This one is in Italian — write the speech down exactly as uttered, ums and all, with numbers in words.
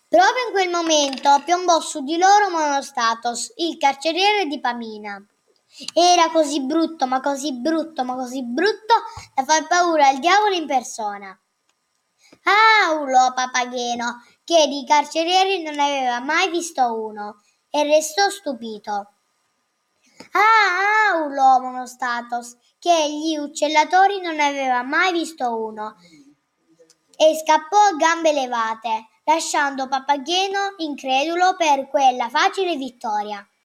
Proprio in quel momento piombò su di loro Monostatos, il carceriere di Pamina. Era così brutto, ma così brutto, ma così brutto da far paura al diavolo in persona. Ah, urlò Papageno, che di carcerieri non aveva mai visto uno, e restò stupito. Ah, ah, urlò Monostatos, che gli uccellatori non aveva mai visto uno, e scappò a gambe levate, lasciando Papageno incredulo per quella facile vittoria.